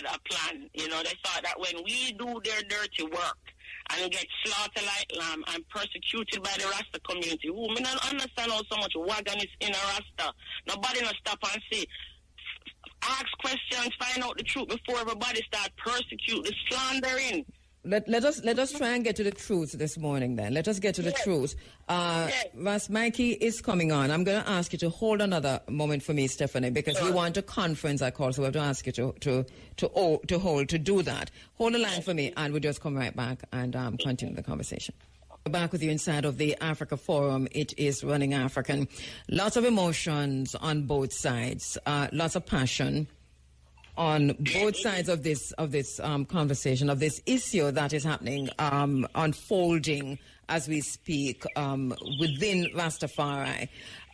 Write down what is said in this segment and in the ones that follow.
had a plan. You know, they thought that when we do their dirty work and get slaughtered like lamb and persecuted by the Rasta community, who me don't understand how so much wagon is in a Rasta. Nobody no stop and say, ask questions, find out the truth before everybody start persecuting, slandering. Let us try and get to the truth this morning then. Let us get to the truth. Ras Mikey is coming on. I'm going to ask you to hold another moment for me, Stephanie, because we want a conference, I call, so we have to ask you to hold, to do that. Hold the line for me, and we'll just come right back and continue the conversation. Back with you inside of the Africa Forum. It is Running African. Lots of emotions on both sides. Lots of passion on both sides of this conversation, of this issue that is happening, unfolding as we speak within Rastafari.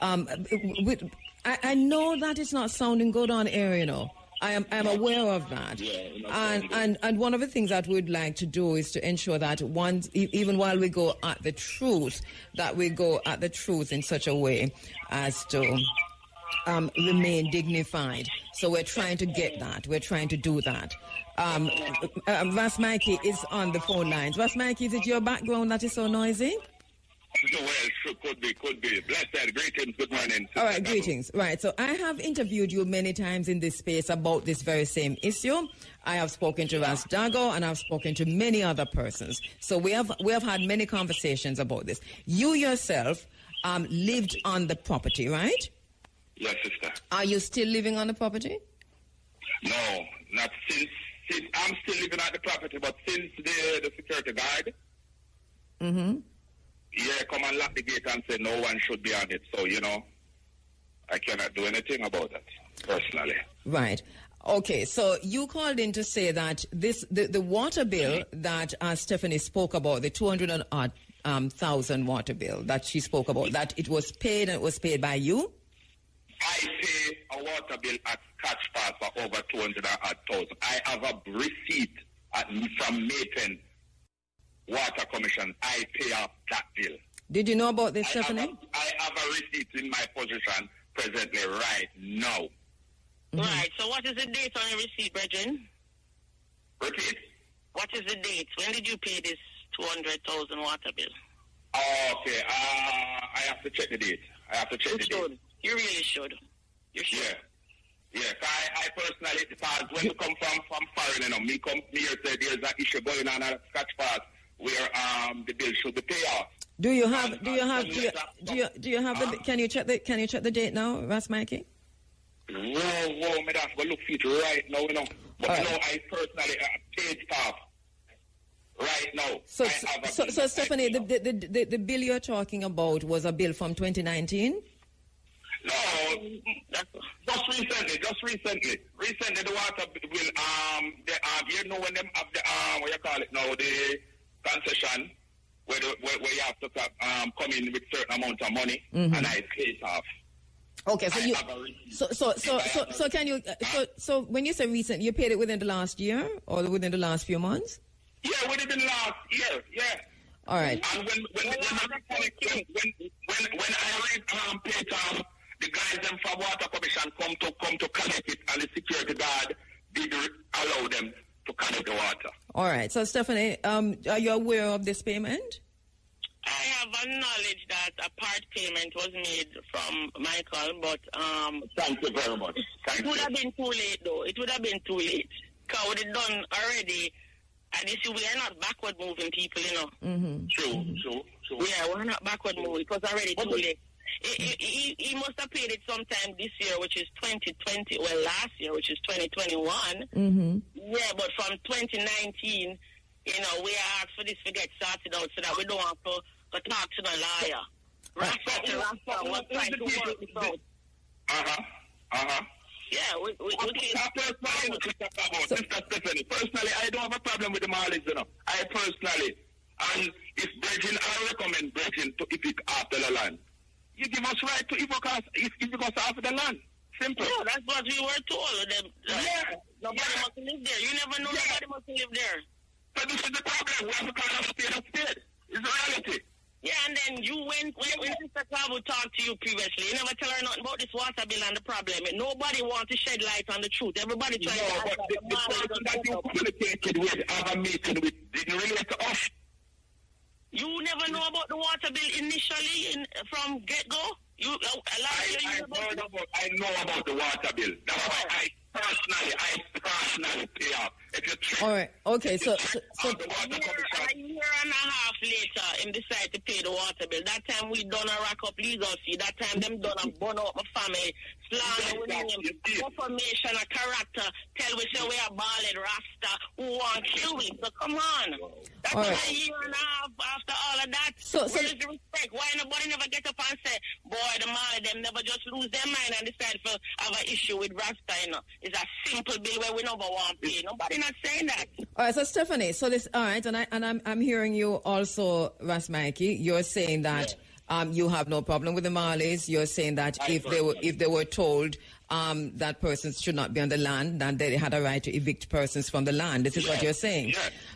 I know that it's not sounding good on air, you know. I am aware of that. And one of the things that we'd like to do is to ensure that even while we go at the truth, that we go at the truth in such a way as to remain dignified. So we're trying to get that. We're trying to do that. Ras Mikey is on the phone lines. Ras Mikey, is it your background that is so noisy? Well, could be. Blessed, greetings, good morning. All right, greetings. Right, so I have interviewed you many times in this space about this very same issue. I have spoken to Ras Dago, and I've spoken to many other persons. So we have had many conversations about this. You yourself lived on the property, right? Yes, sister. Are you still living on the property? No, not since I'm still living on the property, but since the security guard, come and lock the gate and say no one should be on it. So, you know, I cannot do anything about that, personally. Right. Okay, so you called in to say that the water bill that Stephanie spoke about, the 200,000 water bill that she spoke about, that it was paid, and it was paid by you? I pay a water bill at Catch Pass for over 200,000. I have a receipt from Mayton Water Commission. I pay off that bill. Did you know about this, Stephanie? I have a receipt in my possession presently right now. Right, so what is the date on your receipt, Brethren? Repeat? What is the date? When did you pay this 200,000 water bill? Okay, I have to check the date. Date. You really should. You should. Yeah. I personally, because when you come from foreign, you know, me come here say there's an issue going on at Scotch Pass where the bill should be paid off. Do you have the can you check the date now, Ras Mikey? Whoa, me that's go look for it right now, you know. But you know, I personally paid off right now. So Stephanie, the bill you're talking about was a bill from 2019? No, just recently. Recently, the water bill, you know when them have the, what you call it now, the concession, where you have to come in with certain amount of money, and I pay it off. Okay, so can you, so when you say recent, you paid it within the last year, or within the last few months? Yeah, within the last year, yeah. All right. And when I read paid the guys them from Water Commission come to connect it, and the security guard did allow them to connect the water. All right. So, Stephanie, are you aware of this payment? I have knowledge that a part payment was made from Michael, but thank you very much. It would have been too late, though. It would have been too late. Because it done already. And you see, we are not backward moving people, you know. True. Yeah, we're not backward moving. It was already too late. He must have paid it sometime this year, which is 2020. Well, last year, which is 2021. Yeah, but from 2019, you know, we asked for this to get sorted out so that we don't have to talk to the lawyer. Rasta was trying to work this out. Yeah, we personally, I don't have a problem with the Marlies, you know. I personally, and if Virgin, I recommend Virgin to evict after the land. You give us right to evict us after the land. Simple. Yeah, that's what we were told. Nobody must live there. You never know nobody must live there. But this is the problem. We have to call a state a state. It's a reality. Yeah, and then you when Sister Tabu talked to you previously, you never tell her nothing about this water bill and the problem. Nobody wants to shed light on the truth. Everybody trying to... but the person that you communicated with, have a meeting with, didn't relate to us. You never know about the water bill initially from get-go? I know about the water bill. That's why I personally pay up. All right. Okay. So a year and a half later, him decide to pay the water bill. That time we done a rack up legal fee. That time them done a burn out my family, slander with him, information, a character, tell we say we are ballad Rasta who want to kill me. So come on. That's a year and a half after all of that. So where is the respect? Why nobody never get up and say, boy, the Mali them never just lose their mind and decide to have an issue with Rasta, you know. It's a simple bill where we never want to pay. Nobody not saying that. All right, so Stephanie, so this, all right, and I'm hearing you also, Ras Mikey, you're saying that you have no problem with the Marleys. You're saying that if they were told that persons should not be on the land, then they had a right to evict persons from the land. This is what you're saying.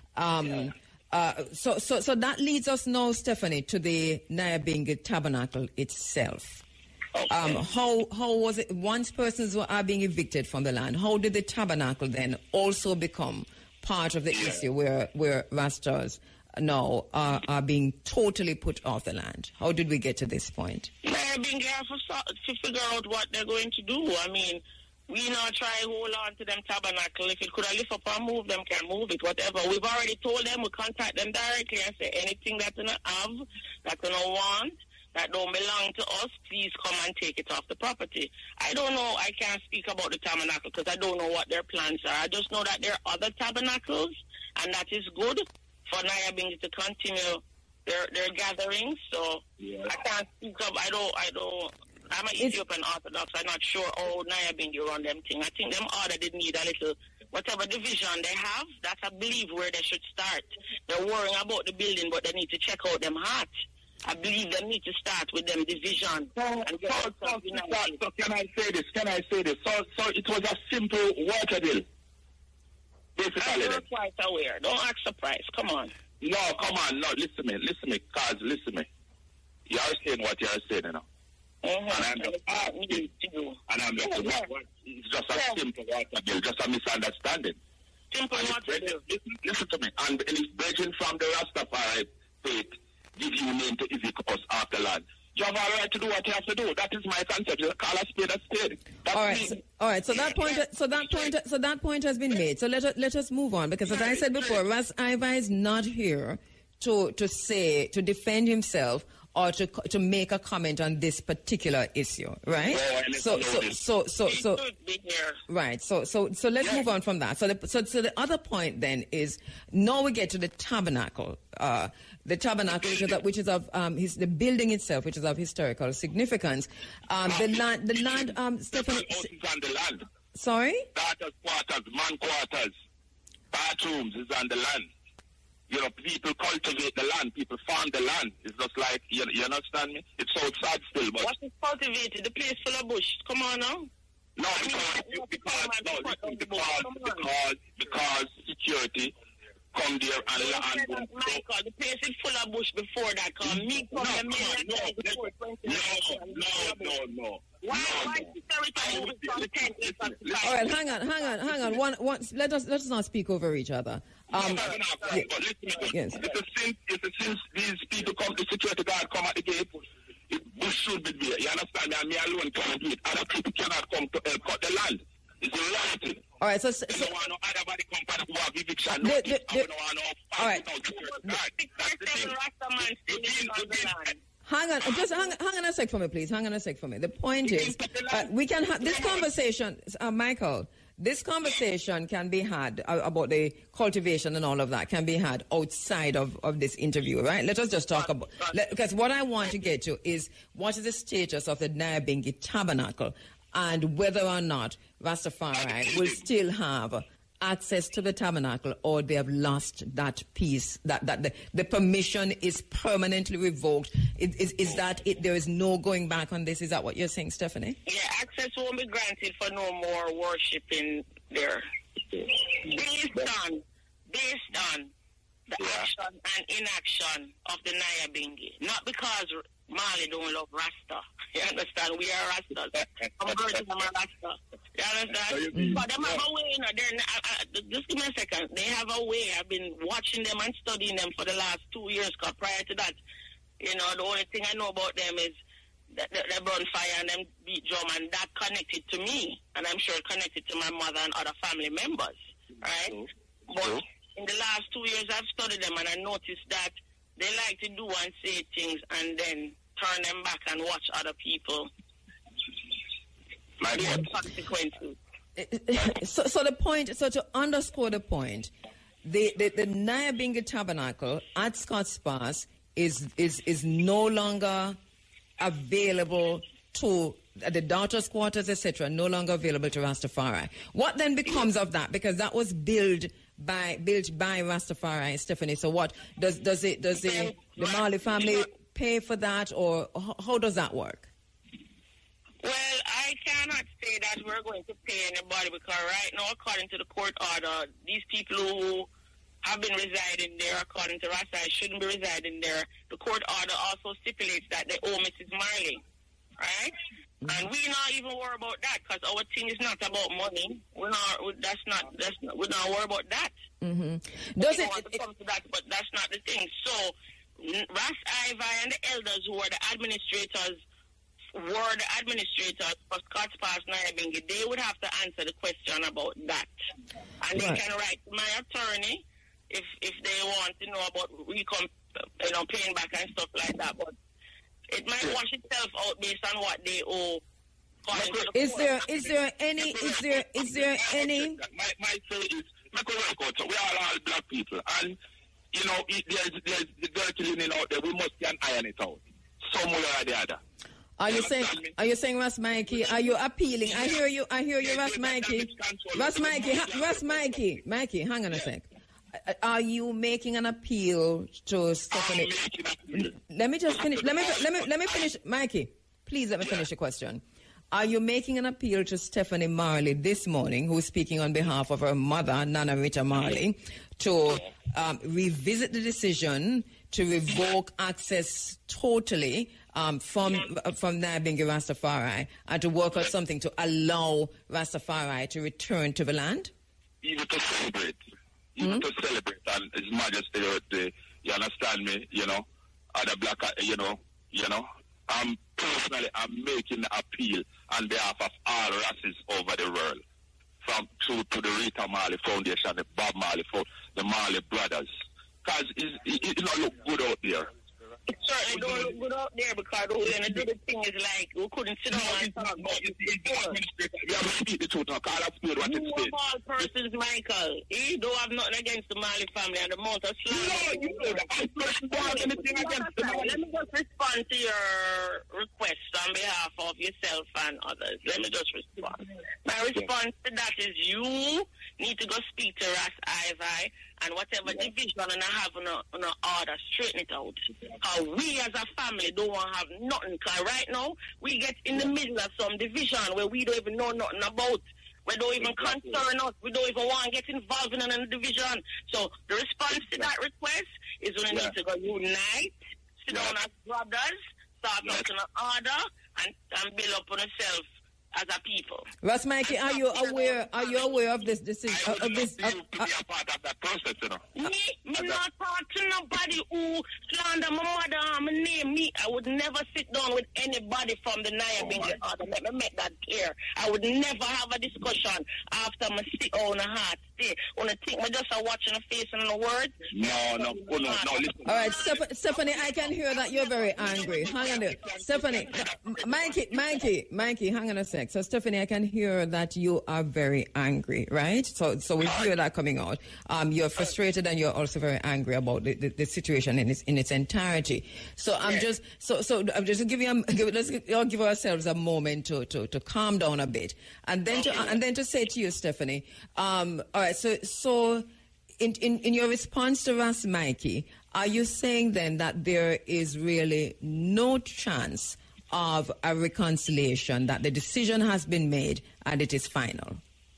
So that leads us now, Stephanie, to the Nyabinghi Tabernacle itself. Okay. How was it once persons are being evicted from the land? How did the tabernacle then also become part of the issue where Rastas now are being totally put off the land? How did we get to this point? They're being careful to figure out what they're going to do. I mean, we now try hold on to them tabernacle. If it could have lift up and move them, can move it, whatever. We've already told them, we contact them directly and say anything that they don't have, that they don't want, that don't belong to us, please come and take it off the property. I don't know, I can't speak about the tabernacle because I don't know what their plans are. I just know that there are other tabernacles, and that is good for Nyabinghi to continue their gatherings. So I can't speak of, I'm an Ethiopian Orthodox. I'm not sure how Nyabinghi run them thing. I think them order did need a little, whatever division they have, that's I believe where they should start. They're worrying about the building, but they need to check out them heart. I believe they need to start with them division. So can I say this? So it was a simple water bill. Basically. I'm quite aware. Don't act surprised. Come on. No, come on. No, listen to me. You are saying what you are saying, you know. And I'm just asking. It's just a simple water bill, just a misunderstanding. Simple water bill. Listen to me. And it's bridging from the Rastafari faith. Give you name to evict us off the land. You have a right to do what you have to do. That is my concept. You call a spade a spade. All right. So that point has been made. So let us move on, because as I said before, Ras Iva is not here to defend himself or to make a comment on this particular issue, right? So right. So let's move on from that. So the other point then is, now we get to the tabernacle. The tabernacle, which is of the building itself, which is of historical significance. The land. Stephanie. Houses on the land. Sorry. Daughters' quarters, man quarters, bathrooms is on the land. You know, people cultivate the land, people farm the land. It's just like, you understand me? It's so sad still, but... What is cultivated? The place full of bush. Come on now. No, because security come there and Michael, the place is full of bush before that. No. Why security moving from 10 to 25? All right, hang on. One, let us not speak over each other. Yes. It's a since these people come, the security guard come at the gate, bush should be there. You understand me? And me alone can't do it. Other people cannot come to cut the land. It's a reality. All right, so don't want no other body company who have eviction. All right. Hang on a sec for me, please. Hang on a sec for me. The point is, we can have this conversation, Michael. This conversation can be had about the cultivation and all of that can be had outside of this interview, right? Let us just talk about, because what I want to get to is what is the status of the Nyabinghi Tabernacle and whether or not Rastafari will still have access to the tabernacle, or they have lost that piece, that the permission is permanently revoked. Is that it? There is no going back on this. Is that what you're saying, Stephanie? Yeah, access won't be granted for no more worshiping there. Based on the action and inaction of the Nyabingi. Not because Marley don't love Rasta. You understand? We are Rastas. I'm going to Rasta. You understand? But them have a way, just give me a second. They have a way. I've been watching them and studying them for the last 2 years, because prior to that, the only thing I know about them is that they burn fire and them beat drum, and that connected to me. And I'm sure it connected to my mother and other family members. Right? But in the last 2 years, I've studied them, and I noticed that they like to do and say things and then turn them back and watch other people. Consequences. So the point, so to underscore the point, the Nyabingi Tabernacle at Scotts Pass is no longer available to the daughters' quarters, etc., no longer available to Rastafari. What then becomes of that? Because that was built by Rastafari, Stephanie. So what does the Marley family pay for that, or how does that work? Well, I cannot say that we're going to pay anybody, because right now, according to the court order, these people who have been residing there, according to Rasta, shouldn't be residing there. The court order also stipulates that they owe Mrs. Marley, right? And we not even worry about that, because our thing is not about money. We're not worried about that. Mm-hmm. Does it want to come to that, but that's not the thing. So, Ras Ivi and the elders who were the administrators for Scotts Pass Nyabingi, they would have to answer the question about that. And they can write to my attorney if they want to know about paying back and stuff like that. But it might wash itself out based on what they owe. Is there any? My say is, we are all black people, and there's the dirty linen out there. We must can iron it out, somewhere or the other. Are you saying, Ras Mikey? Are you appealing? I hear you, Ras Mikey. Mikey, hang on a sec. Are you making an appeal to Stephanie? Let me just finish. Let me finish, Mikey. Please let me finish the question. Are you making an appeal to Stephanie Marley this morning, who's speaking on behalf of her mother, Nana Rita Marley, to revisit the decision to revoke access totally from Nyabingi Rastafari, and to work out something to allow Rastafari to return to the land? Even to celebrate. And His Majesty, you understand me, other black, I'm making an appeal on behalf of all races over the world, to the Rita Marley Foundation, the Bob Marley, the Marley brothers, because it don't look good out there. It certainly don't look good out there, because the thing is like, we couldn't sit down and talk about it. We have to speak the truth now, because I've spoken what it says. All persons, Michael. He don't have nothing against the Marley family and the amount of slander. Let me just respond to your request on behalf of yourself and others. Let me just respond. My response to that is, you need to go speak to Ras Ivi, and whatever division and I have on a order, straighten it out. We as a family don't want to have nothing, because right now we get in the middle of some division where we don't even know nothing about. We don't even concern us. We don't even want to get involved in a division. So the response to that request is we need to go unite, sit down as brothers, start out in an order, and build up on ourselves as a people. Ras Mikey, are you aware of this decision? Be a part of that process, Me not talk to nobody who slander my mother and my name. I would never sit down with anybody from the Nyabingi order. Let me make that clear. I would never have a discussion after my sit on a heart stay. When I think I just watching the face and the words. No, listen. All right, Stephanie, I can hear that you're very angry. Hang on there. Stephanie, Mikey, hang on a sec. So, Stephanie, I can hear that you are very angry, right? So we hear that coming out. You're frustrated, and you're also very angry about the situation in its entirety. So I'm just let's give ourselves a moment to calm down a bit, and then to say to you, Stephanie. All right. So in your response to Ras Mikey, are you saying then that there is really no chance of a reconciliation, that the decision has been made and it is final?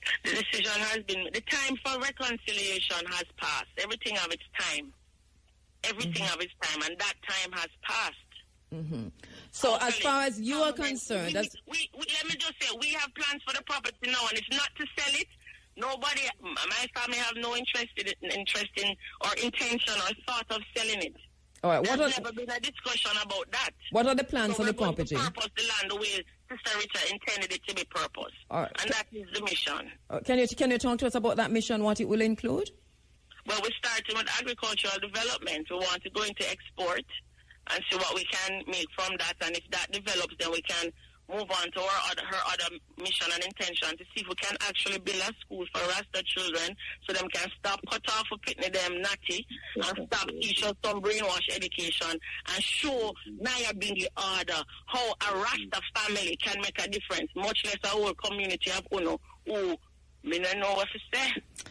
The decision has been, the time for reconciliation has passed. Everything of its time. Everything of its time, and that time has passed. Mm-hmm. So as far as you are concerned, let me just say, we have plans for the property now, and it's not to sell it. Nobody, my family have no interest in or intention or thought of selling it. All right. There's never been a discussion about that. What are the plans for the property? We're going to purpose the land the way Sister Rita intended it to be purposed. All right. And that is the mission. Can you talk to us about that mission, what it will include? Well, we're starting with agricultural development. We want to go into export and see what we can make from that. And if that develops, then we can move on to her other mission and intention to see if we can actually build a school for Rasta children so them can stop cut off for pitney them natty and stop teach us some brainwash education and show Nyabinghi order how a Rasta family can make a difference, much less a whole community of Uno who me don't know what to say.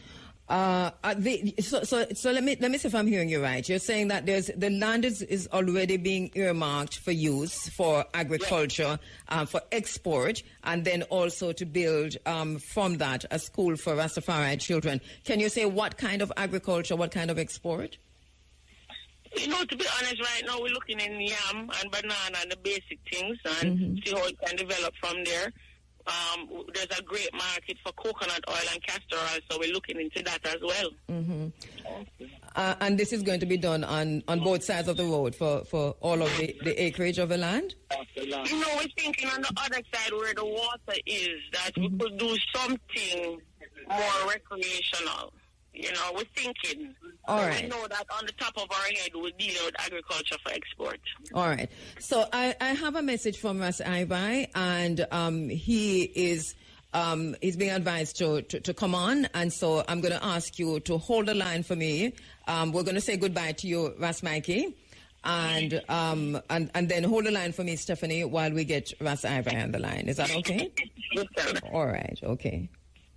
So let me see if I'm hearing you right. You're saying that the land is already being earmarked for use for agriculture, for export, and then also to build from that a school for Rastafari children. Can you say what kind of agriculture, what kind of export? You know, to be honest, right now we're looking in yam and banana and the basic things and see how it can develop from there. There's a great market for coconut oil and castor oil, so we're looking into that as well. Mm-hmm. And this is going to be done on both sides of the road for all of the acreage of the land? You know, we're thinking on the other side where the water is, that we could do something more recreational. You know, we're thinking. All right. We know that on the top of our head, we're dealing with agriculture for export. All right. So I have a message from Ras Ibai, and he is he's being advised to come on, and so I'm going to ask you to hold the line for me. We're going to say goodbye to you, Ras Mikey, and then hold the line for me, Stephanie, while we get Ras Ibai on the line. Is that okay? Yes, sir. All right. Okay.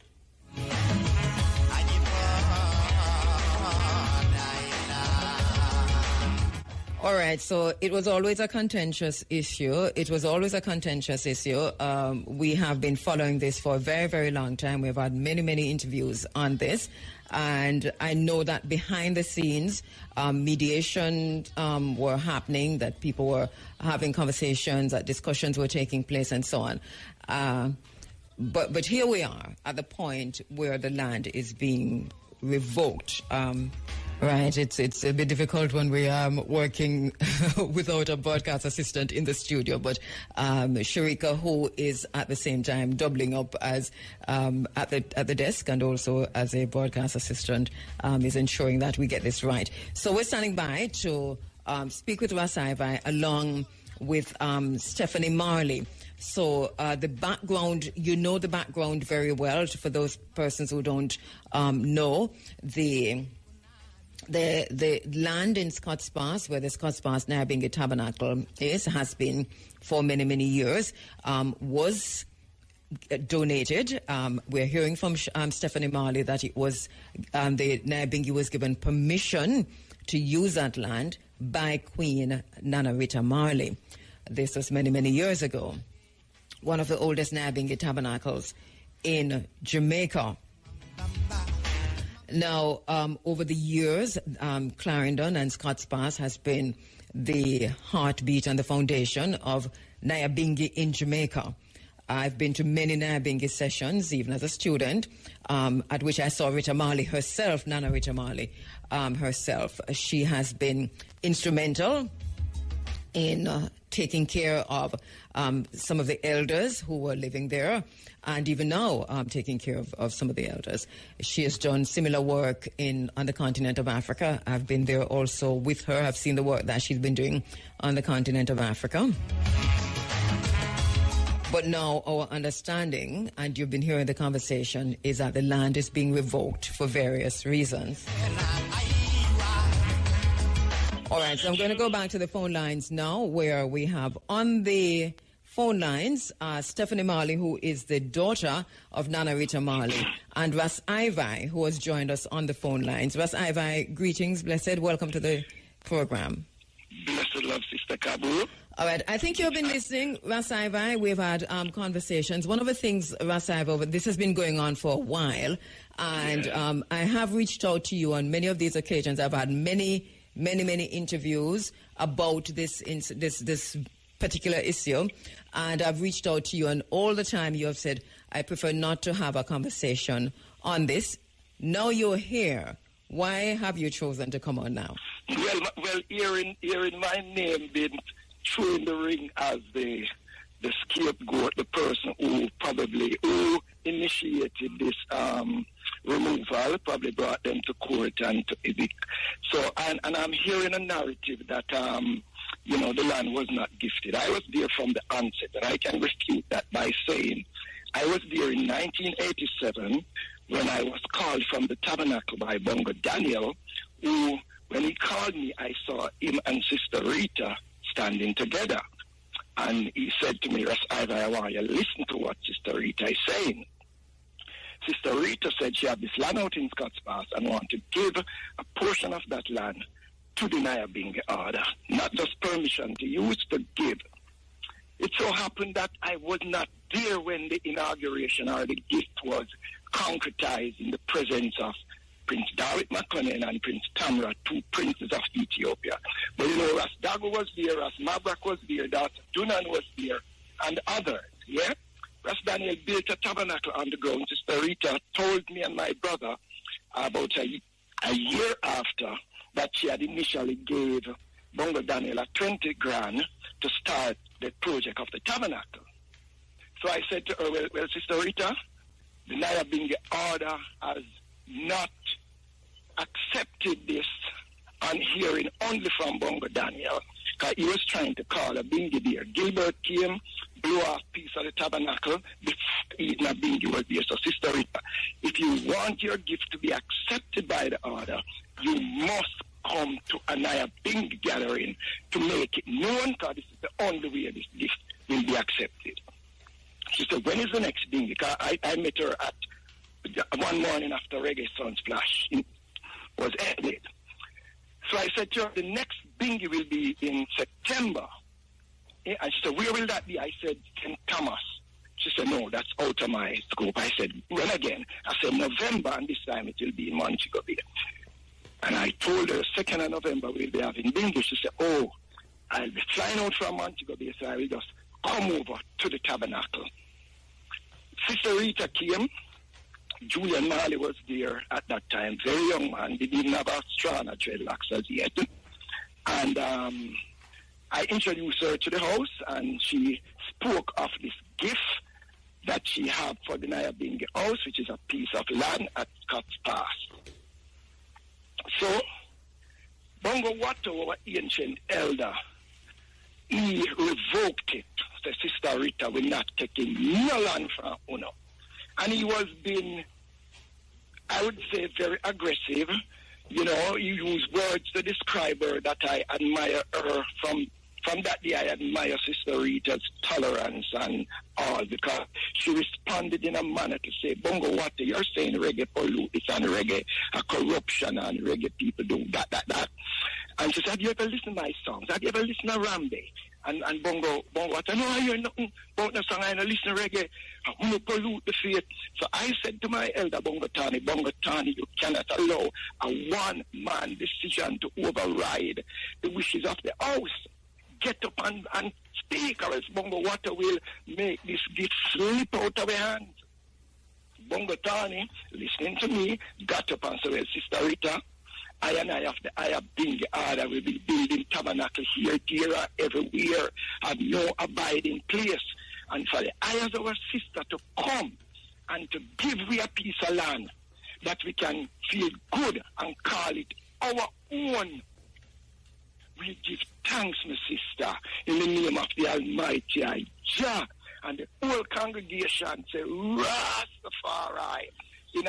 All right, so it was always a contentious issue. We have been following this for a very, very long time. We've had many, many interviews on this. And I know that behind the scenes, mediation were happening, that people were having conversations, that discussions were taking place, and so on. But here we are at the point where the land is being revoked. Right, it's a bit difficult when we are working without a broadcast assistant in the studio, but Sharika, who is at the same time doubling up as at the desk and also as a broadcast assistant, is ensuring that we get this right. So we're standing by to speak with Ras Ibai along with Stephanie Marley. So the background, you know the background very well. For those persons who don't know, the land in Scotts Pass, where the Scotts Pass Nyabinghi Tabernacle has been for many, many years, was donated. We're hearing from Stephanie Marley that it was the Nyabinghi was given permission to use that land by Queen Nana Rita Marley. This was many, many years ago. One of the oldest Nyabinghi tabernacles in Jamaica. Now, over the years, Clarendon and Scotts Pass has been the heartbeat and the foundation of Nyabinghi in Jamaica. I've been to many Nyabinghi sessions, even as a student, at which I saw Rita Marley herself, Nana Rita Marley herself. She has been instrumental in taking care of some of the elders who were living there, and even now taking care of some of the elders. She has done similar work on the continent of Africa. I've been there also with her. I've seen the work that she's been doing on the continent of Africa. But now our understanding, and you've been hearing the conversation, is that the land is being revoked for various reasons. All right, so I'm going to go back to the phone lines now, where we have on the phone lines Stephanie Marley, who is the daughter of Nana Rita Marley, and Ras Ibai, who has joined us on the phone lines. Ras Ibai, greetings, blessed. Welcome to the program. Blessed love, Sister Kabu. All right. I think you've been listening, Rasaibai. We've had conversations. One of the things, Rasaibai, this has been going on for a while, and I have reached out to you on many of these occasions. I've had many interviews about this particular issue, and I've reached out to you, and all the time you have said, I prefer not to have a conversation on this. Now you're here. Why have you chosen to come on now? Well, hearing my name being thrown in the ring as the scapegoat, the person who initiated this removal, probably brought them to court and to evict. So, and I'm hearing a narrative that the land was not gifted. I was there from the onset, and I can refute that by saying I was there in 1987 when I was called from the tabernacle by Bongo Daniel, who, when he called me, I saw him and Sister Rita standing together. And he said to me, I want you to listen to what Sister Rita is saying. Sister Rita said she had this land out in Scotts Pass and wanted to give a portion of that land to the Nyabingi order, not just permission to use, to give. It so happened that I was not there when the inauguration or the gift was concretized in the presence of Prince David Makonnen and Prince Tamra, two princes of Ethiopia. But Ras Dago was there, Ras Mabrak was there, Dr. Dunan was there, and others, yeah? Ras Daniel built a tabernacle on the ground. Sister Rita told me and my brother about a year after that she had initially gave Bongo Daniel a 20 grand to start the project of the tabernacle. So I said to her, well, Sister Rita, the Nyabingi order has not accepted this on hearing only from Bongo Daniel, because he was trying to call a Bingi there. Gilbert came, blew off a piece of the tabernacle before even a Bingi was there. So Sister Rita, if you want your gift to be accepted by the order, you must come to a Nyabingi gathering to make it known, because this is the only way this gift will be accepted. She said, when is the next Bingi? Because I met her at one morning after Reggae Sunsplash was ended. So I said to her, the next Bingi will be in September. And she said, where will that be? I said, St. Thomas. She said, no, that's out of my scope. I said, when again? I said, November, and this time it will be in Montego Bay. And I told her, 2nd of November we'll be having Bingi. She said, oh, I'll be flying out from Montego Bay, so I will just come over to the tabernacle. Sister Rita came. Julian Marley was there at that time, very young man. They didn't have Astrana dreadlocks as yet. And I introduced her to the house, and she spoke of this gift that she had for the Nyabingi house, which is a piece of land at Scotts Pass. So, Bongo Watto, our ancient elder, he revoked it. The Sister Rita will not take no land from Uno. And he was being, I would say, very aggressive. You know, he used words to describe her that I admire her. From that day, I admire Sister Rita's tolerance and all, because she responded in a manner to say, Bongo, what you're saying, reggae pollutes and reggae corruption and reggae people do that. And she said, have you ever listened to my songs? Have you ever listened to Rambe? And Bongo, what? I know I hear nothing about the song. I don't listen to reggae. I'm going to pollute the faith. So I said to my elder, Bongo Tani, you cannot allow a one-man decision to override the wishes of the house. Get up and speak, or else Bongo Water will make this gift slip out of your hands. Bongo Tani, listening to me, got up and said, well, Sister Rita, I and I of the Nyabingi order will be building tabernacle here, there, everywhere, have no abiding place. And for the eye of our sister to come and to give we a piece of land that we can feel good and call it our own. We give thanks, my sister, in the name of the Almighty Jah. And the whole congregation say, Rastafari, in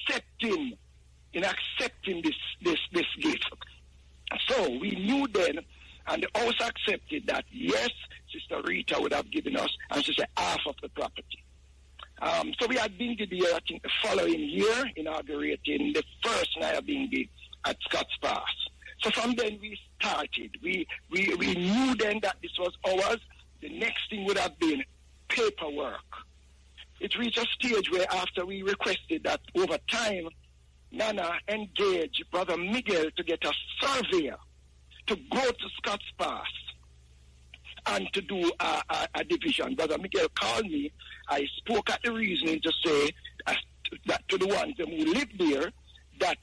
accepting this gift. So we knew then, and the house accepted that, yes, Sister Rita would have given us, and she said, half of the property. So we had Bingi there, I think, the following year, inaugurating the first Nyabingi at Scotts Pass. So from then we started. We knew then that this was ours. The next thing would have been paperwork. It reached a stage where after we requested that over time, Nana engaged Brother Miguel to get a surveyor to go to Scotts Pass and to do a division. Brother Miguel called me. I spoke at the reasoning to say that to the ones who live there that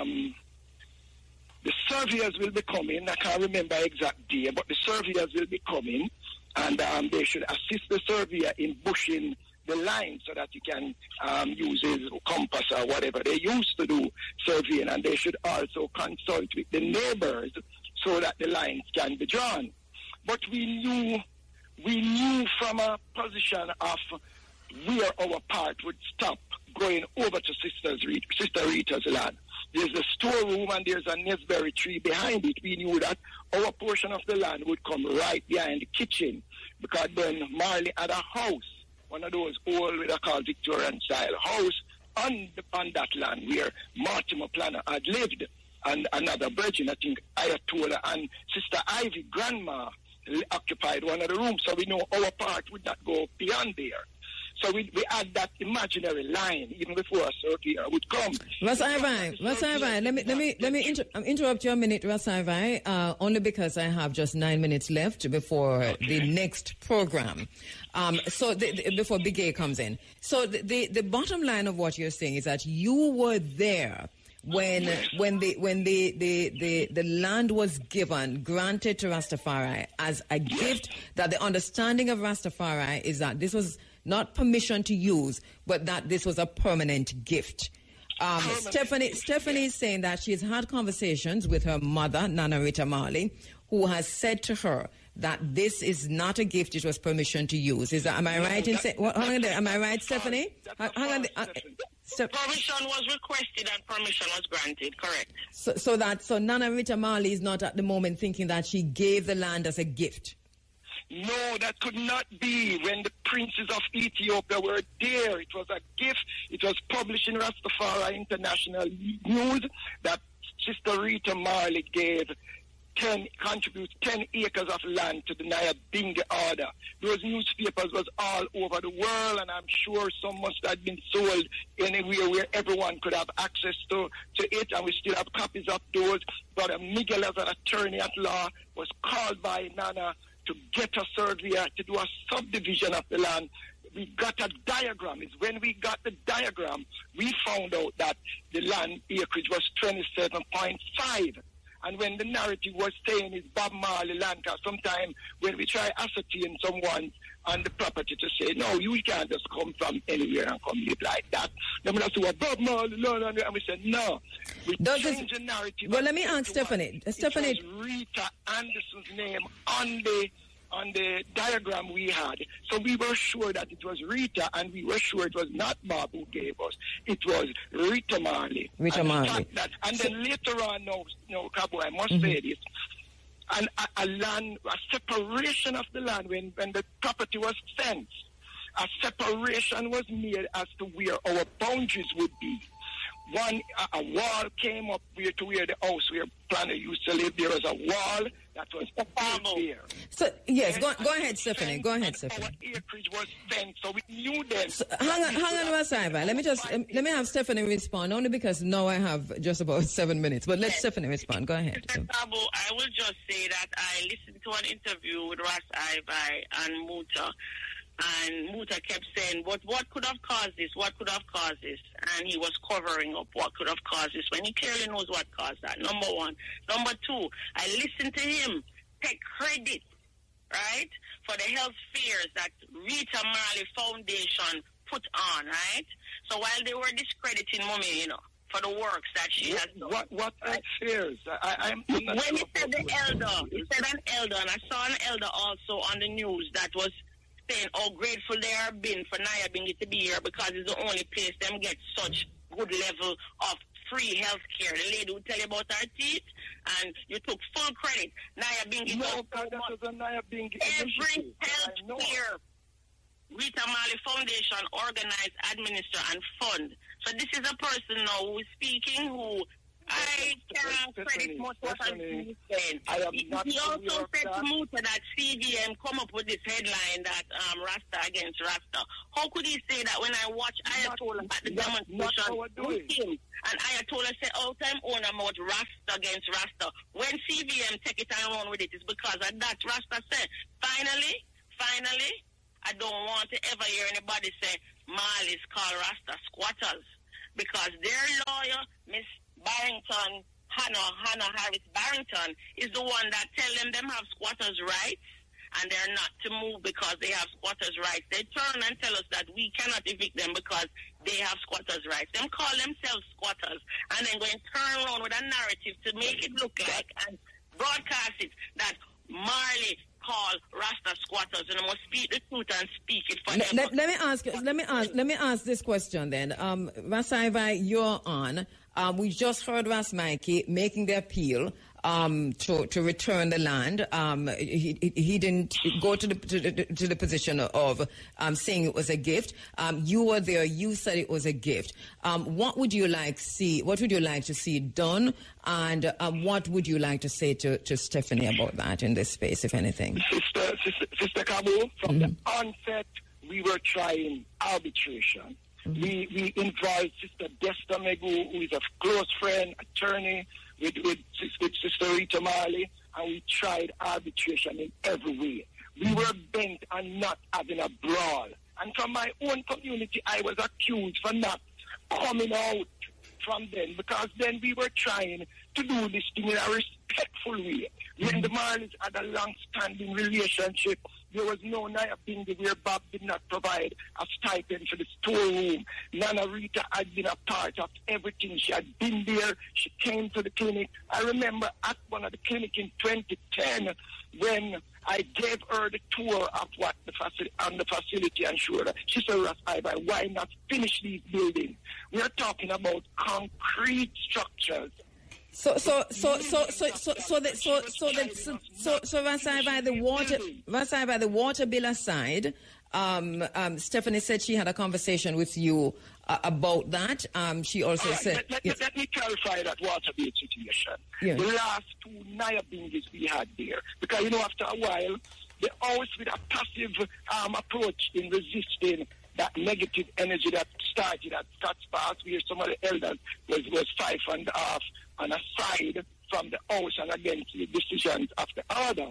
the surveyors will be coming. I can't remember exact day, but the surveyors will be coming, and they should assist the surveyor in bushing the line so that you can use his compass or whatever they used to do surveying, and they should also consult with the neighbors so that the lines can be drawn. But we knew from a position of where our part would stop going over to Sister Rita's land. There's a storeroom and there's a Nesberry tree behind it. We knew that our portion of the land would come right behind the kitchen, because then Marley had a house, one of those old, what I call Victorian style house, on that land where Mortimer Planner had lived, and another virgin, I think Ayatollah and Sister Ivy, grandma, occupied one of the rooms. So we know our part would not go beyond there. So we had that imaginary line even before a surveyor would come. Rasai, let me interrupt you a minute, Rasai, only because I have just 9 minutes left before the next program. Before Big A comes in. So the bottom line of what you're saying is that you were there when the land was granted to Rastafari as a gift, that the understanding of Rastafari is that this was not permission to use, but that this was a permanent gift. Stephanie is saying that she's had conversations with her mother, Nana Rita Marley, who has said to her that this is not a gift, it was permission to use. Am I right in saying? Am I right, Stephanie? Permission was requested and permission was granted, correct. So Nana Rita Marley is not at the moment thinking that she gave the land as a gift. No, that could not be. When the princes of Ethiopia were there, it was a gift. It was published in Rastafari International News that Sister Rita Marley contributes 10 acres of land to the Nyabingi order. Those newspapers was all over the world, and I'm sure some must have been sold anywhere where everyone could have access to it, and we still have copies of those. But Miguel, as an attorney at law, was called by Nana to get a surveyor to do a subdivision of the land. We got a diagram. It's when we got the diagram, we found out that the land acreage was 27.5. And when the narrative was saying it's Bob Marley land, because sometimes when we try ascertain someone on the property to say, no, you can't just come from anywhere and come live like that. Then we say, well, Bob Marley land, and we said, no. We changed the narrative. Well, let me ask Stephanie. It was Rita Anderson's name on the diagram we had. So we were sure that it was Rita, and we were sure it was not Bob who gave us. It was Rita Marley. And then later on, Cabo, I must say this, and a separation of the land when the property was fenced, a separation was made as to where our boundaries would be. A wall came up to where the house where Planner used to live. There was a wall that was there. So yes, go ahead, Stephanie. Go ahead, Stephanie. Our acreage was fenced, so we knew then. So, hang on, Rasaiva. Let me have Stephanie respond, only because now I have just about 7 minutes. But let Stephanie respond. Go ahead. So. I will just say that I listened to an interview with Ras Ibai and Muta. And Muta kept saying, but what could have caused this? What could have caused this? And he was covering up what could have caused this when he clearly knows what caused that. Number one. Number two, I listened to him take credit, right, for the health fears that Rita Marley Foundation put on, right? So while they were discrediting Mummy, for the works that she has done. What fears? When he said the elder, he said an elder, and I saw an elder also on the news that was saying how grateful they have been for Nyabingi to be here, because it's the only place them get such good level of free health care. The lady will tell you about her teeth, and you took full credit. Nyabingi does so much. Every health care Rita Marley Foundation organize, administer, and fund. So this is a person now who is speaking, who I I can't credit much what I'm saying. He also said to Muta that CVM come up with this headline that Rasta against Rasta. How could he say that when I watch Ayatollah at the demonstration with him? And Ayatollah said all time on about Rasta against Rasta. When CVM take it and run with it, it's because of that. Rasta said, finally, I don't want to ever hear anybody say Marley's call Rasta squatters. Because their lawyer, Miss Barrington, Hannah Harris Barrington, is the one that tell them have squatters' rights and they're not to move because they have squatters' rights. They turn and tell us that we cannot evict them because they have squatters' rights. Them call themselves squatters and then go and turn around with a narrative to make it look like and broadcast it that Marley call Rasta squatters, and I must speak the truth and speak it for them. Let me ask this question then. Rasaibai, you're on. We just heard Ras Mikey making the appeal to return the land. He didn't go to the position of saying it was a gift. You were there. You said it was a gift. What would you like to see done? And what would you like to say to Stephanie about that in this space, if anything? Sister Kabu, from the onset, we were trying arbitration. We involved Sister Desta Megu, who is a close friend, attorney, with Sister Rita Marley, and we tried arbitration in every way. We were bent on not having a brawl. And from my own community, I was accused for not coming out from them, because then we were trying to do this thing in a respectful way. When the Marleys had a long-standing relationship, there was no Naya Bindi where Bob did not provide a stipend for the storeroom. Nana Rita had been a part of everything. She had been there. She came to the clinic. I remember at one of the clinic in 2010 when I gave her the tour of what the facility and showed her. She said, Rasaibai, why not finish these buildings? We are talking about concrete structures. So by the water bill aside, Stephanie said she had a conversation with you about that. She also said... Let me clarify that water bill situation. Yeah. The last two Naya Bingis we had there. Because, after a while, they always with a passive approach in resisting that negative energy that started at Scott's Pass, where some of the elders was 5.5 on a side from the house and against the decisions of the order.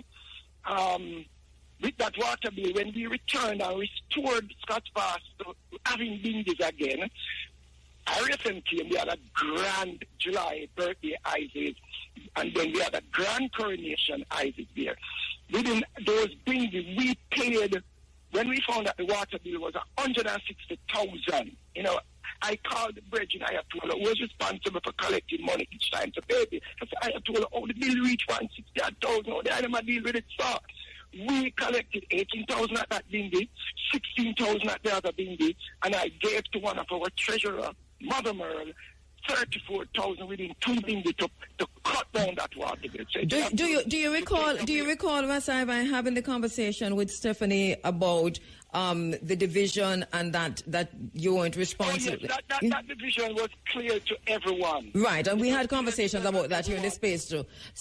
With that water bill, when we returned and restored Scott's Pass to having Bingis again, RFM came, we had a grand July birthday Isaac, and then we had a grand coronation Isaac there. Within those Bingis, we paid, when we found that the water bill was 160,000, I called the Bridget Ayatollah, who was responsible for collecting money each time to pay it. I said, Ayatollah, the bill reached 160,000. Oh, the animal deal with it, sir. We collected 18,000 at that Bindi, 16,000 at the other Bindi, and I gave to one of our treasurer, Mother Merle, 34,000 within 2 Bindi to cut down that water bill. So do you recall Rasaibai having the conversation with Stephanie about the division and that you weren't responsible? Oh, yes, that division was clear to everyone. Right, and we had conversations about that here in the space too.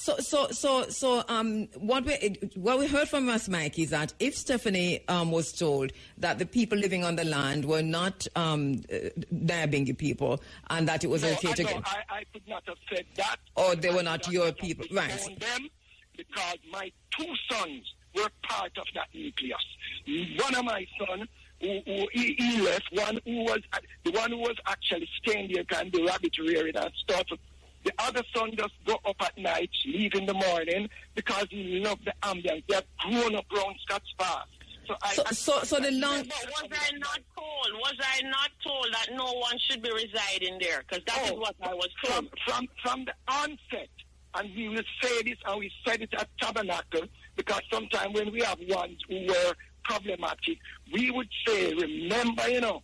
So what we heard from Ras Mike is that if Stephanie was told that the people living on the land were not Nyabingi people and that it was okay to get... I could not have said that. Or they were not your people, right? Them because my 2 sons were part of that nucleus. One of my sons, he left. The one who was actually staying there can do rabbit rearing and stuff. The other son just go up at night, leave in the morning because he loved the ambience. They have grown up around Scott's Pass. So the long... But was I not told that no one should be residing there? Because that is what I was told. From the onset, and we will say this, and we said it at Tabernacle, because sometimes when we have ones who were problematic, we would say, remember,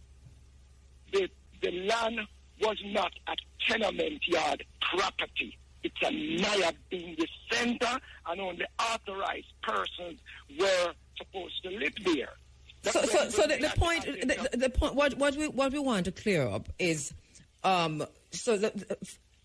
the land was not a tenement yard property. It's a Naya Bindi center, and only authorized persons were supposed to live there. So the point, what we want to clear up is,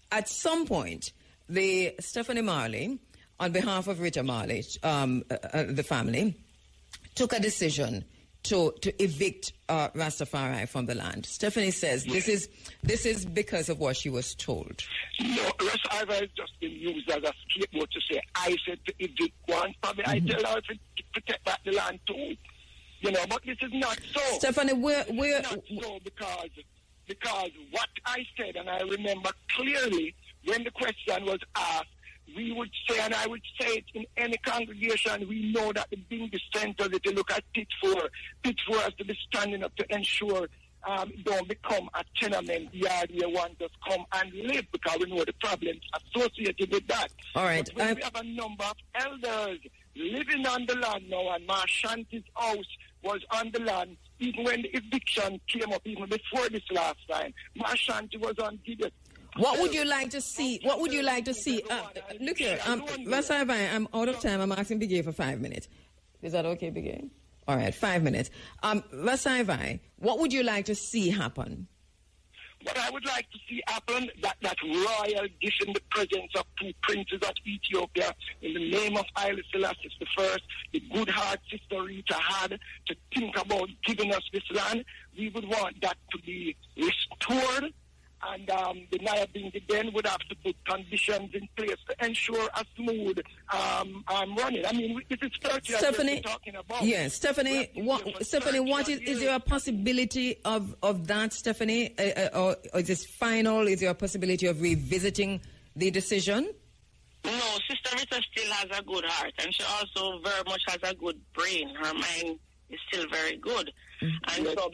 at some point, the Stephanie Marley, on behalf of Rita Marley, the family, took a decision to evict Rastafari from the land. Stephanie says this is because of what she was told. No, Rastafari has just been used as a scapegoat to say, I said to evict one, probably I tell her to protect back the land too. You know, but this is not so. Stephanie, it's not so because what I said, and I remember clearly when the question was asked, we would say, and I would say it in any congregation, we know that the biggest center that you look at Pit 4 has to be standing up to ensure don't become a tenement yard where one just come and live, because we know the problems associated with that. All right. But when we have a number of elders living on the land now, and Marshanti's house was on the land, even when the eviction came up, even before this last time, Marshanti was on Gideon. What would you like to see? What would you like to see? Look here, Vasai, I'm out of time. I'm asking Bigay for 5 minutes. Is that okay, Bigay? All right, 5 minutes. Vasai, what would you like to see happen? What I would like to see happen, that royal gift in the presence of two princes of Ethiopia, in the name of Haile Selassie I, the good heart Sister Rita had to think about giving us this land. We would want that to be restored. And the Nyabingi then would have to put conditions in place to ensure a smooth running. I mean, this is Stephanie, talking about. Yes, Stephanie, what is there a possibility of that, Stephanie? Or is this final? Is there a possibility of revisiting the decision? No, Sister Rita still has a good heart, and she also very much has a good brain. Her mind is still very good. And so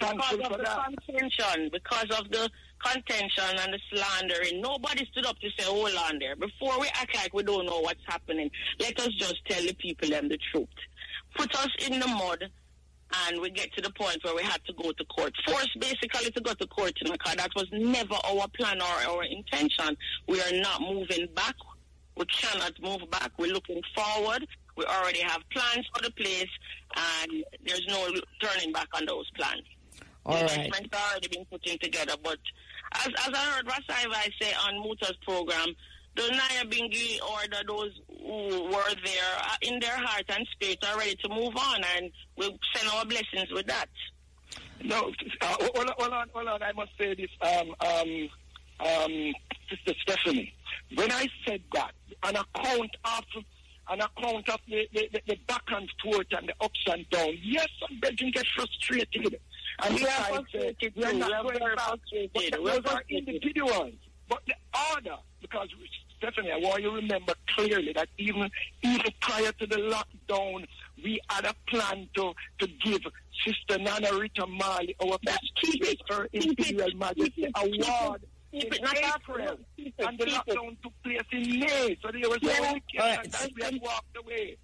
because of the contention and the slandering, nobody stood up to say, hold on there. Before we act like we don't know what's happening, let us just tell the people them the truth. Put us in the mud, and we get to the point where we had to go to court. Forced basically to go to court, because that was never our plan or our intention. We are not moving back. We cannot move back. We're looking forward. We already have plans for the place, and there's no turning back on those plans. All the right. investments are already been put in together. But as I heard Rasai say on Muta's program, the Nyabingi or those who were there in their heart and spirit are ready to move on, and we'll send our blessings with that. No, hold on. I must say this, Sister Stephanie. When I said that, on account of the back and forth and the ups and downs, yes, some brethren get frustrated. And we are frustrated. We are not very frustrated. Those are individuals. But the order, because Stephanie, I want you to remember clearly that even prior to the lockdown, we had a plan to give Sister Nana Rita Marley, our prestigious Her Imperial Majesty Award. In April, and the lockdown took place in May, so there was no indication that we had walked away.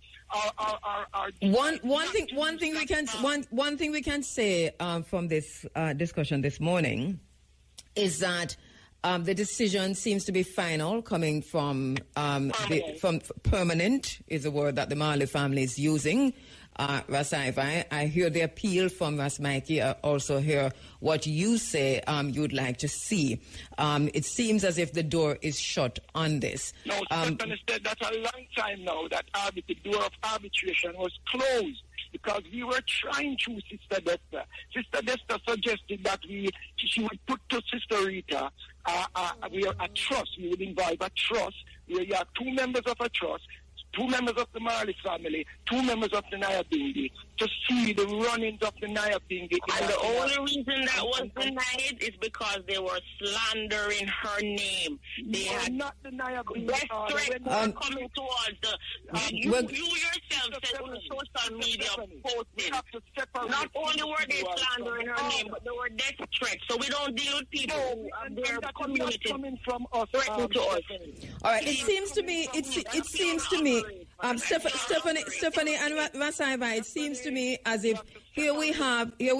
One thing we can say from this discussion this morning is that the decision seems to be final, coming from permanent is the word that the Marley family is using. Rasai, I hear the appeal from Ras Mikey. I also hear what you say you'd like to see. It seems as if the door is shut on this. No, Stephanie said that's a long time now that the door of arbitration was closed, because we were trying to Sister Desta. Sister Desta suggested that she would put to Sister Rita we are a trust. We would involve a trust where you have two members of a trust, two members of the Marley family, two members of the Nyabingi, to see the runnings of the Nyabingi. And the only reason that was denied is because they were slandering her name. They had not the Nyabingi. Coming towards the... You yourself said on social media posting. Not only were they slandering her name, but they were death threats. So we don't deal with people who are their community threatening to us. All right, it seems to me, Stephanie and Rasaiva, it seems to me as if here we have the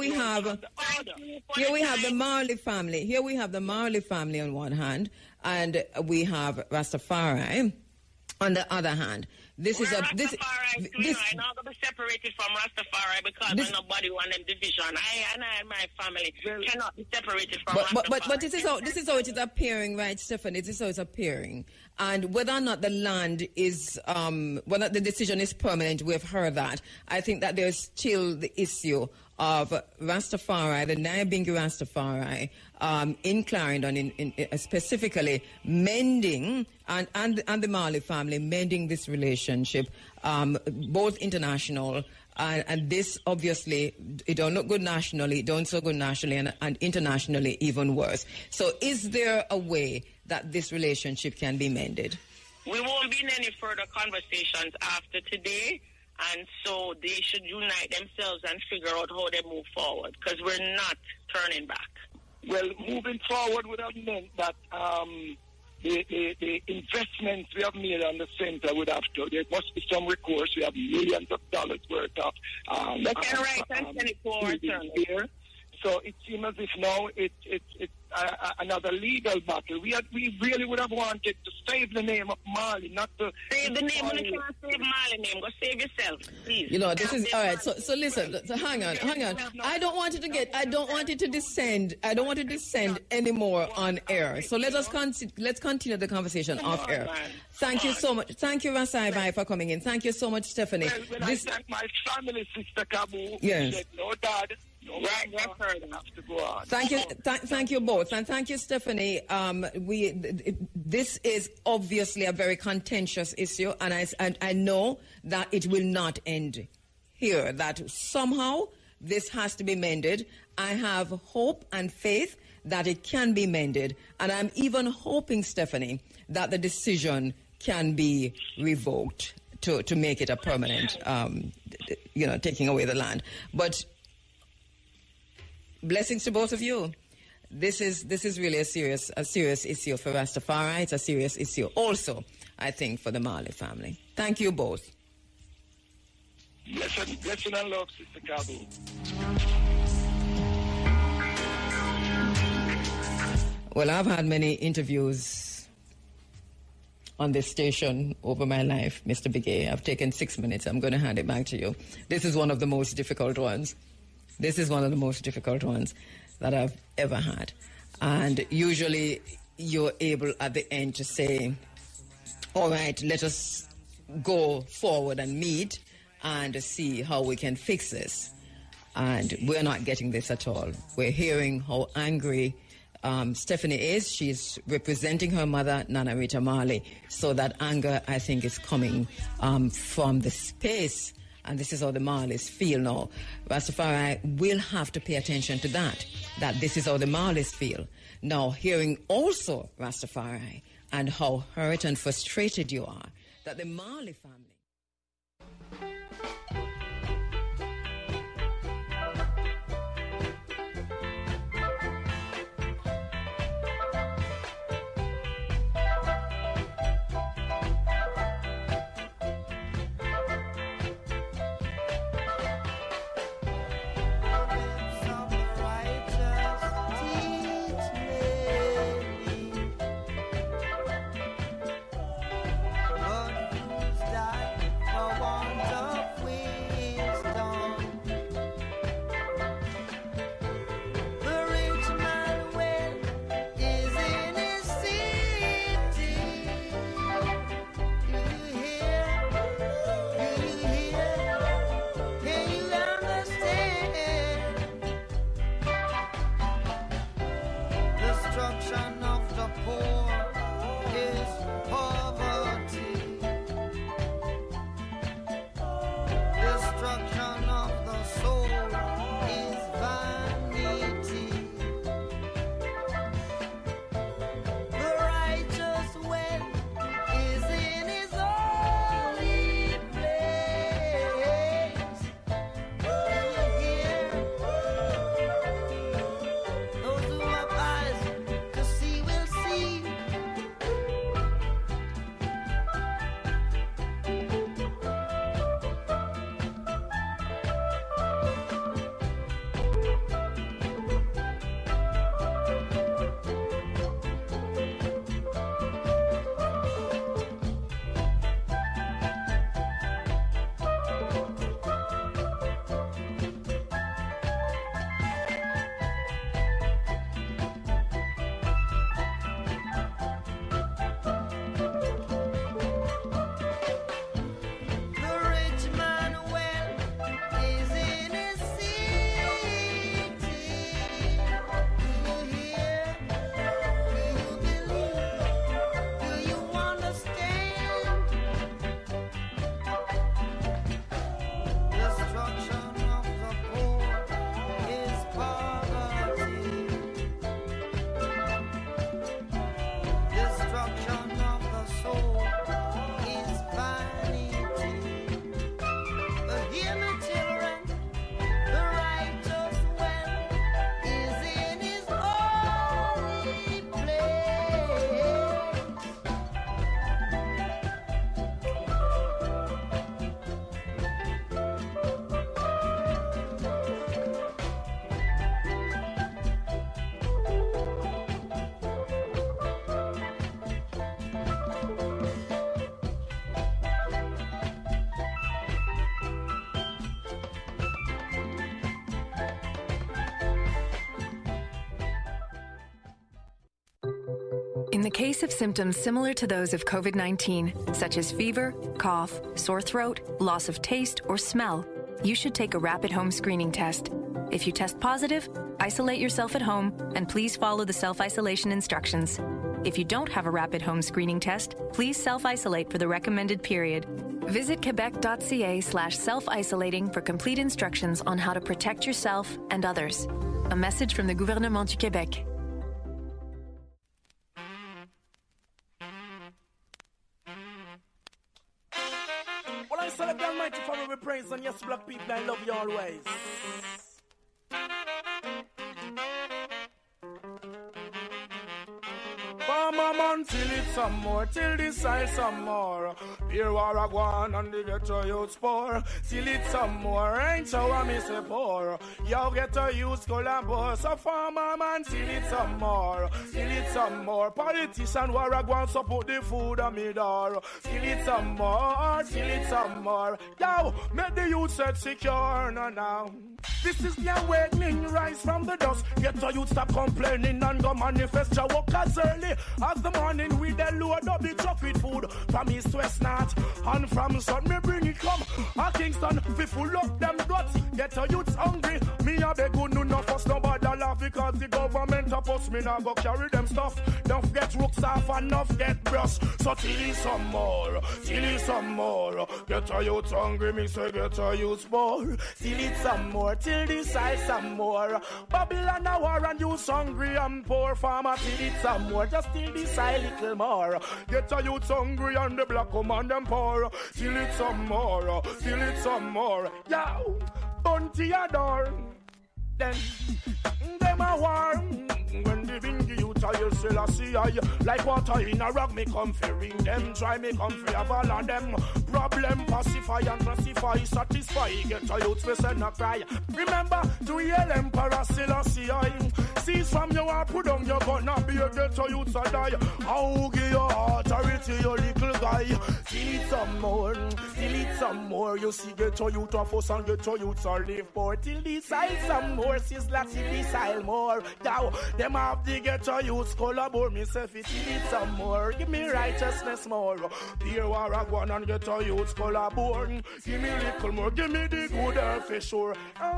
Marley family. Here we have the Marley family on one hand, and we have Rastafari On the other hand, this is a this I'm not gonna be separated from Rastafari because nobody want them division. I and my family cannot be separated from Rastafari. But this is how it is appearing, right, Stephanie? This is how it's appearing. And whether or not the land is whether the decision is permanent, we've heard that. I think that there's still the issue of Rastafari, the Nyabingi Rastafari, in Clarendon, in specifically mending, and the Marley family mending this relationship, both international, and this obviously, it don't look good nationally, it don't so good nationally, and internationally even worse. So is there a way that this relationship can be mended? We won't be in any further conversations after today. And so they should unite themselves and figure out how they move forward, because we're not turning back. Well, moving forward would have meant that the investments we have made on the center would have to, there must be some recourse. We have millions of dollars worth of they can write and send it forward here. So it seems as if now it's another legal battle. We really would have wanted to save the name of Marley, not to save the name. When you can't save Marley name, go save yourself, please. You know, this is all right. So listen. So hang on. I don't want it to descend. I don't want it to descend anymore on air. So let's continue the conversation off air. Thank you so much. Thank you, Rasai Bai, for coming in. Thank you so much, Stephanie. Well, I thank my family, Sister Kabu. Yes. Said, no, Dad. Thank you both, and thank you, Stephanie. This is obviously a very contentious issue, and I know that it will not end here. That somehow this has to be mended. I have hope and faith that it can be mended, and I'm even hoping, Stephanie, that the decision can be revoked to make it a permanent, taking away the land, but. Blessings to both of you. This is really a serious issue for Rastafari. It's a serious issue also, I think, for the Marley family. Thank you both. Blessing and love, Sister Kabu. Well, I've had many interviews on this station over my life, Mr. Bigay. I've taken 6 minutes. I'm going to hand it back to you. This is one of the most difficult ones. This is one of the most difficult ones that I've ever had. And usually you're able at the end to say, all right, let us go forward and meet and see how we can fix this. And we're not getting this at all. We're hearing how angry Stephanie is. She's representing her mother, Nana Rita Marley. So that anger, I think, is coming from the space. And this is how the Marleys feel now. Rastafari will have to pay attention to that this is how the Marleys feel. Now, hearing also Rastafari and how hurt and frustrated you are, that the Marley family... Die. In the case of symptoms similar to those of COVID-19, such as fever, cough, sore throat, loss of taste, or smell, you should take a rapid home screening test. If you test positive, isolate yourself at home and please follow the self-isolation instructions. If you don't have a rapid home screening test, please self-isolate for the recommended period. Visit quebec.ca/self-isolating for complete instructions on how to protect yourself and others. A message from the Gouvernement du Québec. Well, I celebrate Almighty for we praise, and yes, black people, I love you always. Man, till it's some more, till this side some more. Here war a gwan and the ghetto youth poor. Till it's some more, ain't so I miss a poor. Yo ghetto youth collabor. So farmer man, till it's some more, till it's some more. Politician war a gwan support the food on me door. Till it's some more, till it's some more. Yo, make the youth set secure now. This is the awakening, rise from the dust. Get a youth stop complaining and go manifest your workers early. As the morning with the load up the truck with food. From east to west north and from sun me bring it come. A Kingston, we full up them guts. Get a youth hungry. Me a beg good no fuss nobody laugh because the government a post me now go carry them stuff. Don't forget rooks off and not forget brush. So till is some more, till is some more. Get a youth hungry, me say get a youth more. Till it's some more. Till this side some more. Babylon a war and you hungry and poor farmer. Till it's some more. Just till this side little more. Get a youth hungry and the black woman them poor. Till it's some more. Till it's some more. Yo, bunty a door. Then them a war. When the bingy youth a yell Selassie I like water in a rock me come fi ring them. Try me come fi have all of them. Problem pacify and pacify, satisfy. Get a youth fi send a cry. Remember to yell Emperor Selassie I. Cease from your heart, put on your gun. Not be a get a youth a die. How give your authority your little guy. Till it some more, till it some more. You see get a youth a fuss and get a youth a live poor. Till this side some more, sis like till this side more. Now them have the get a youth collabor. Me say fit till it some more. Give me righteousness more. Dear war a go and get a youth collabor. Give me little more, give me the good earth for sure.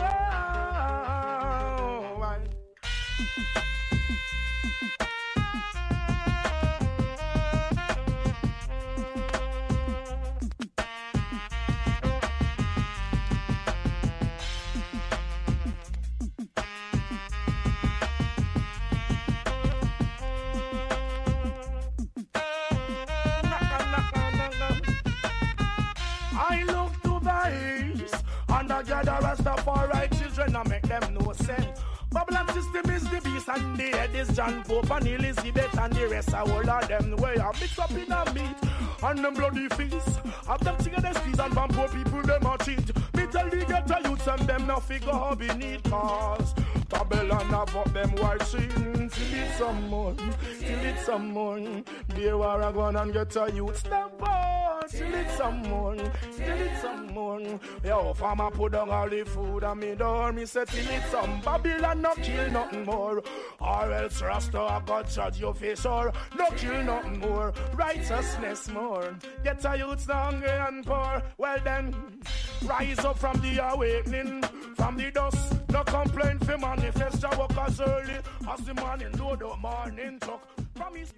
I look to the east and I gather Rastafari children and make them no sense. Babylon system is the beast and the head is John Pope and Elizabeth and the rest of all of them. Where I mix up in a meat and them bloody feast. Have them chicken and peas and poor people them a cheat. Me tell the ghetto youths and them no figure how we need cause. Babylon have up them white sin. Till it's some more, till it's some more. Dear war a go and get a youth step on. Till it's some more, till it's some more. Yo, farmer put down all the food and me door. Me say till it's some. Babylon no kill nothing more. Or else Rasta a God judge your face or no kill nothing more. Righteousness more. Get a youth hungry and poor. Well then, rise up from the awakening, from the dust. No complaint for manifest your workers early. As the morning load up morning talk. Promise.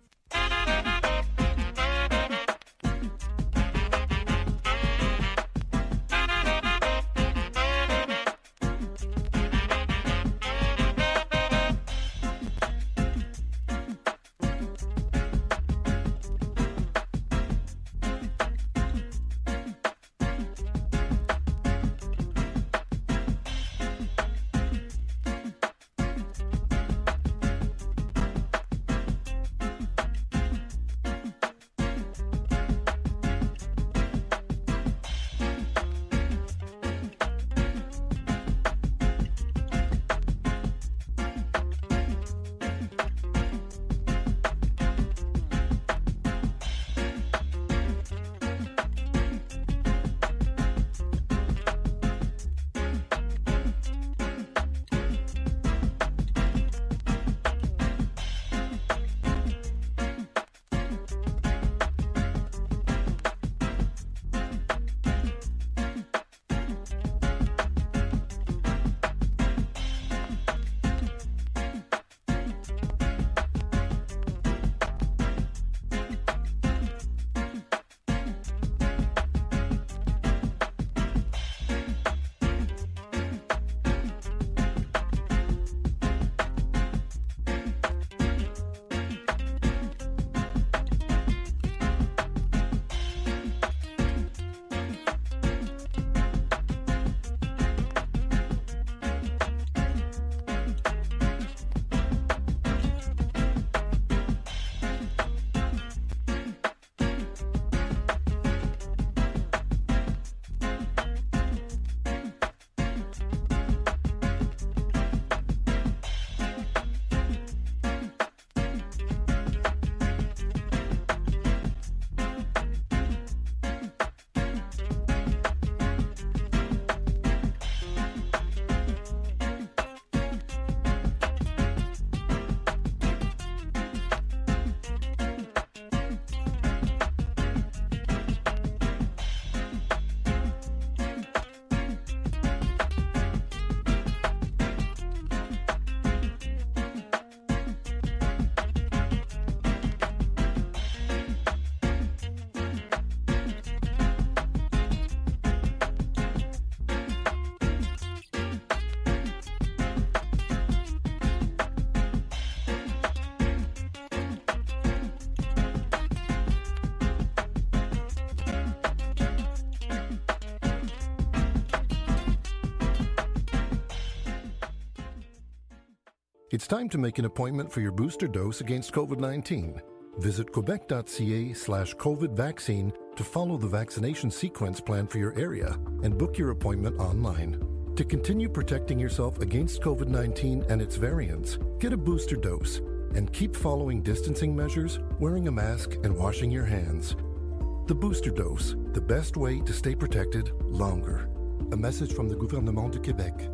It's time to make an appointment for your booster dose against COVID-19. Visit quebec.ca/COVID vaccine to follow the vaccination sequence plan for your area and book your appointment online. To continue protecting yourself against COVID-19 and its variants, get a booster dose and keep following distancing measures, wearing a mask, and washing your hands. The booster dose, the best way to stay protected longer. A message from the Gouvernement du Québec.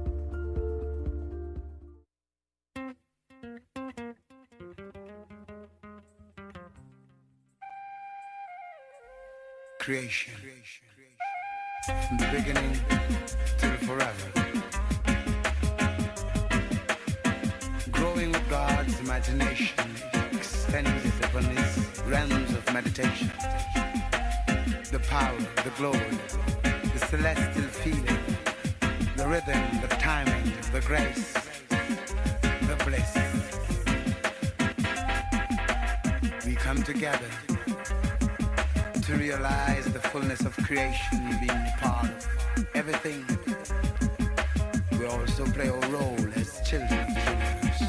Creation, from the beginning till forever, growing with God's imagination, extended it upon his realms of meditation. The power, the glory, the celestial feeling, the rhythm, the timing, the grace, the bliss. We come together to realize the fullness of creation, being a part of everything. We also play a role as children of the universe.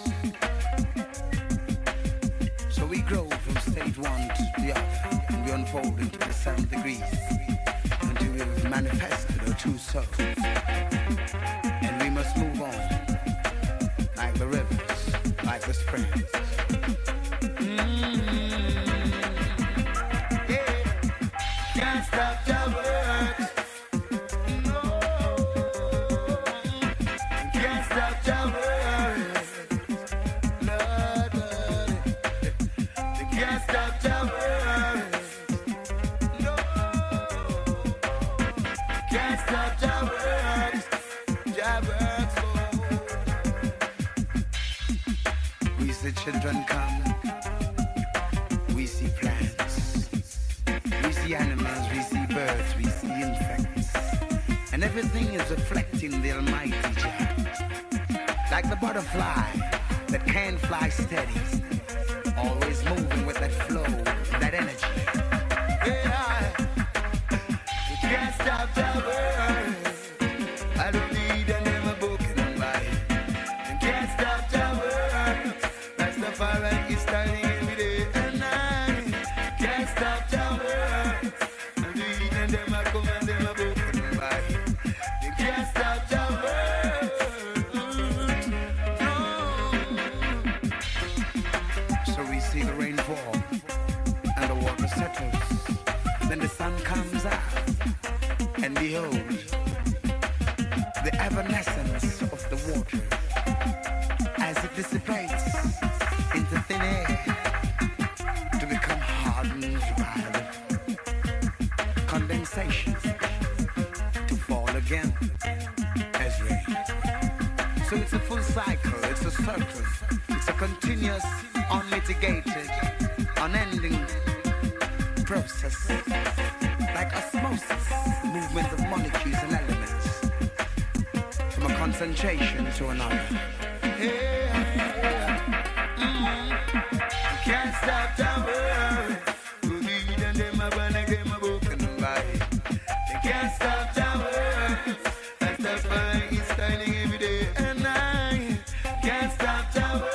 So we grow from stage one to the other, and we unfold into the 7 degrees until we've manifested our true self. And we must move on like the rivers, like the springs. Can't stop your works. No. Can't stop your works. Lord, you can't stop your works. No. Can't stop your works. Your works, oh. We see children come. We see plants. We see animals, we see birds, we see insects. And everything is reflecting the Almighty Jah. Like the butterfly that can't fly steady, always moving with that flow, that energy. Yeah, you can't stop the words. I don't need a book in my life. You can't stop the words. That's the fire is starting every day and night. Can't stop the words. See the rain fall and the water settles. Then the sun comes out, and behold, the evanescence of the water as it dissipates into thin air to become hardened by the condensation to fall again as rain. So it's a full cycle, it's a circle, it's a continuous, unmitigated, unending process, like osmosis, movement of molecules and elements, from a concentration to another. Can't stop the world. Can't stop the world. That's the fire is standing every day and night. Can't stop the world.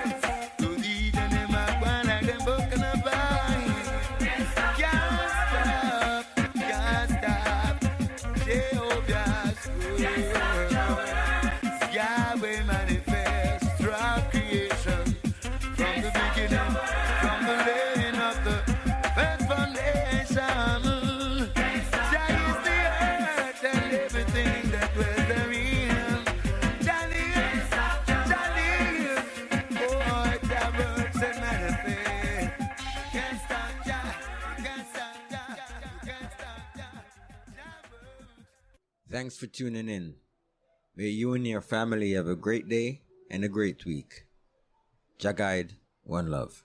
Thanks for tuning in. May you and your family have a great day and a great week. Jah Guide, one love.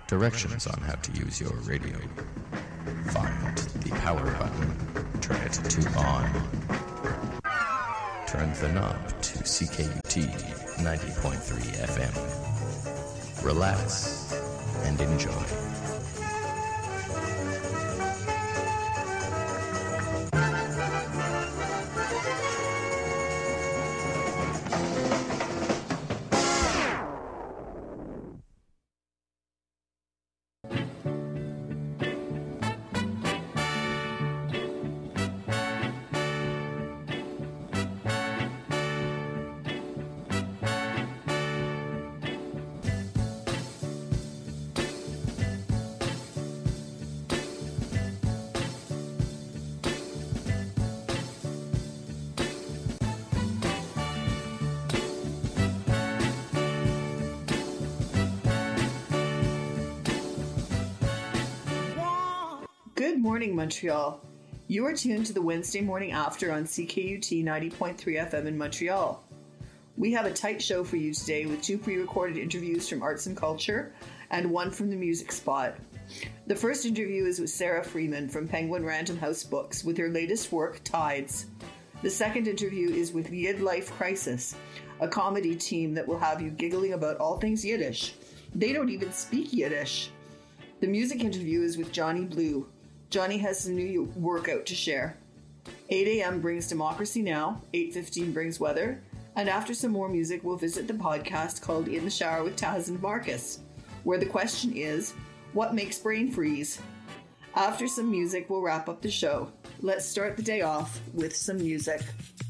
Directions on how to use your radio. Find the power button. Turn it to on. Turn the knob to CKUT 90.3 FM. Relax and enjoy. Good morning, Montreal. You are tuned to the Wednesday Morning After on CKUT 90.3 FM in Montreal. We have a tight show for you today with 2 pre-recorded interviews from Arts and Culture and 1 from the Music Spot. The first interview is with Sarah Freeman from Penguin Random House Books with her latest work, Tides. The second interview is with Yid Life Crisis, a comedy team that will have you giggling about all things Yiddish. They don't even speak Yiddish. The music interview is with Johnny Blue. Johnny has some new work out to share. 8 a.m. brings Democracy Now!, 8:15 brings weather, and after some more music, we'll visit the podcast called In the Shower with Taz and Marcus, where the question is, what makes brain freeze? After some music, we'll wrap up the show. Let's start the day off with some music.